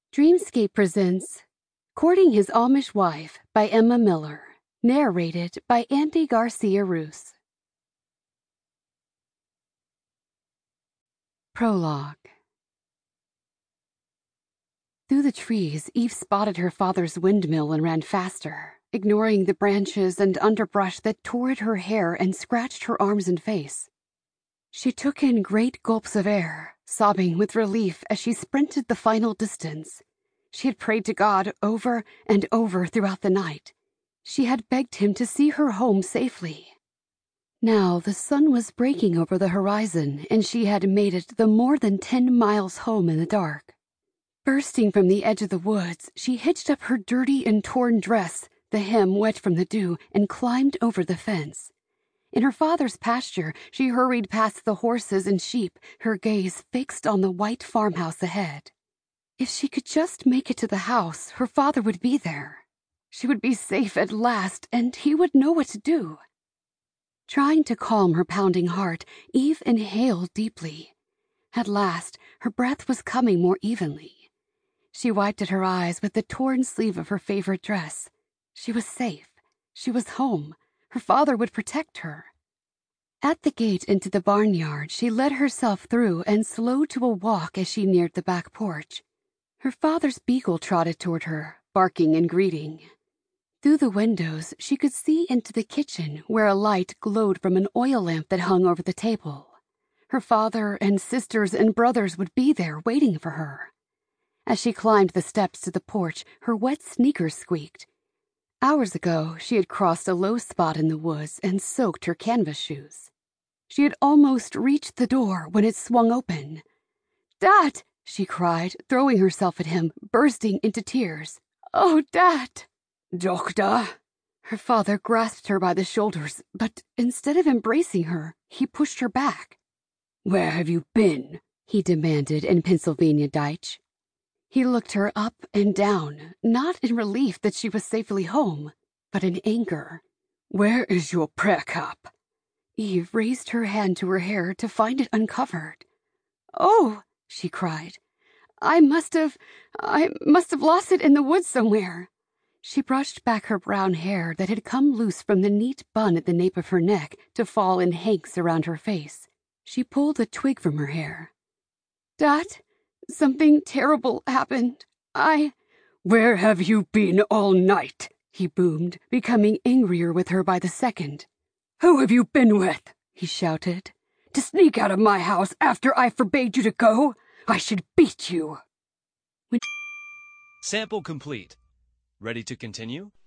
Dreamscape presents Courting His Amish Wife by Emma Miller, narrated by Andy Garcia Roos. Prologue. Through the trees, Eve spotted her father's windmill and ran faster, ignoring the branches and underbrush that tore at her hair and scratched her arms and face. She took in great gulps of air, sobbing with relief as she sprinted the final distance. She had prayed to God over and over throughout the night. She had begged him to see her home safely. Now the sun was breaking over the horizon, and she had made it the more than 10 miles home in the dark. Bursting from the edge of the woods, she hitched up her dirty and torn dress, the hem wet from the dew, and climbed over the fence. In her father's pasture, she hurried past the horses and sheep, her gaze fixed on the white farmhouse ahead. If she could just make it to the house, her father would be there. She would be safe at last, and he would know what to do. Trying to calm her pounding heart, Eve inhaled deeply. At last, her breath was coming more evenly. She wiped at her eyes with the torn sleeve of her favorite dress. She was safe. She was home. Her father would protect her. At the gate into the barnyard, she led herself through and slowed to a walk as she neared the back porch. Her father's beagle trotted toward her, barking and greeting. Through the windows, she could see into the kitchen where a light glowed from an oil lamp that hung over the table. Her father and sisters and brothers would be there waiting for her. As she climbed the steps to the porch, her wet sneakers squeaked. Hours ago, she had crossed a low spot in the woods and soaked her canvas shoes. She had almost reached the door when it swung open. "Dad!" she cried, throwing herself at him, bursting into tears. "Oh, Dad!" "Doctor!" Her father grasped her by the shoulders, but instead of embracing her, he pushed her back. "Where have you been?" he demanded in Pennsylvania Dutch. He looked her up and down, not in relief that she was safely home, but in anger. "Where is your prayer cup?" Eve raised her hand to her hair to find it uncovered. "Oh!" she cried. I must have lost it in the woods somewhere." She brushed back her brown hair that had come loose from the neat bun at the nape of her neck to fall in hanks around her face. She pulled a twig from her hair. "Dad, something terrible happened. Where have you been all night?" he boomed, becoming angrier with her by the second. "Who have you been with?" he shouted. "To sneak out of my house after I forbade you to go? I should beat you." Sample complete. Ready to continue?